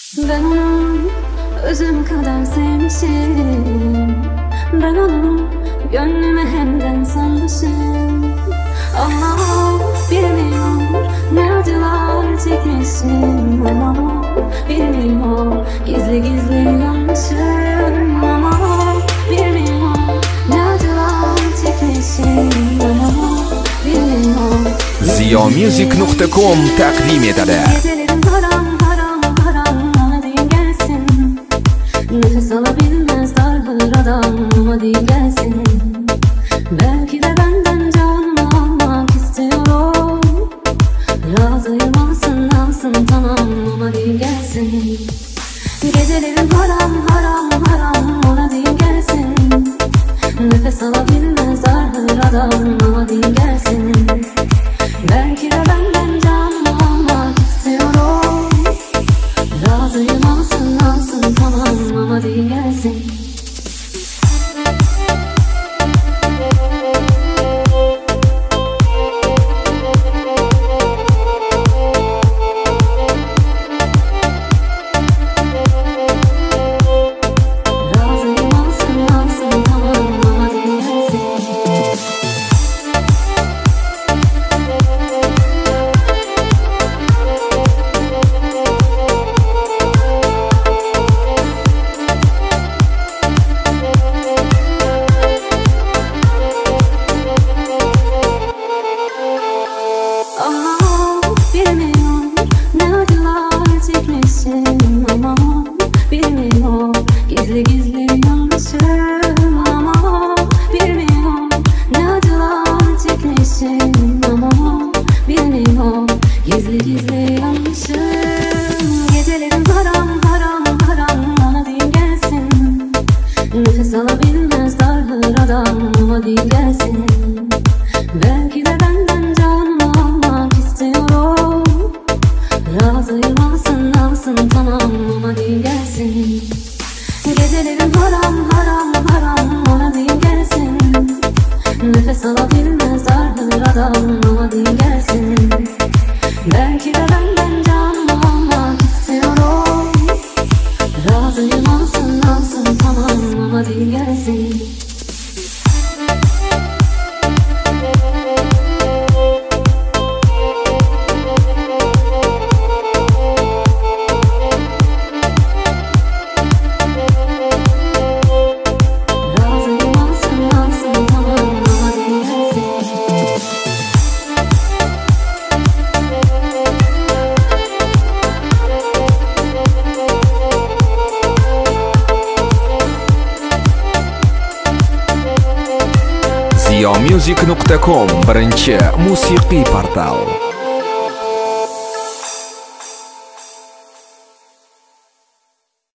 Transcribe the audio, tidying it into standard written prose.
Ben onu özüm kadar sevmişim. Ben onu gönlüme hemden salmışım. Ama bilmiyor ne acılar çekmişim. Ama bilmiyor gizli gizli yanmışım. Ama bilmiyor ne acılar çekmişim. Ama bilmiyor. Ziyomusic.com takdim etadi. Gecelerim haram haram haram, hadi gelsin. Nefes alabilmez darhır adam, hadi gelsin. Belki de benden canımı almak istiyorum. Razıyım alsın alsın tamam, hadi gelsin. Gecelerim haram haram haram, hadi gelsin. Nefes alabilmez darhır adam, hadi gelsin. Belki de benden canımı almak istiyorum. Razıyım alsın alsın tamam, hadi gelsin. Razıyım alsın alsın tamam, hadi gelsin. Ama bilmiyor ne acılar çekmişim. Ama bilmiyor gizli gizli yanmışım. Ama bilmiyor ne acılar çekmişim. Ama bilmiyor gizli gizli yanmışım. Gecelerim haram haram haram, hadi gelsin. Nefes alabilmez darhır adam, hadi gelsin. Belki de benden canımı almak istiyorum. Razıyım alsın alsın tamam, hadi gelsin. Gecelerim haram haram haram, hadi gelsin. Nefes alabilmez darhır adam, hadi gelsin. Belki de benden canımı almak istiyorum. Razıyım alsın alsın tamam, hadi gelsin. Razıyım alsın alsın tamam, hadi gelsin. Ziyomusic.com birinchi musiqiy portal.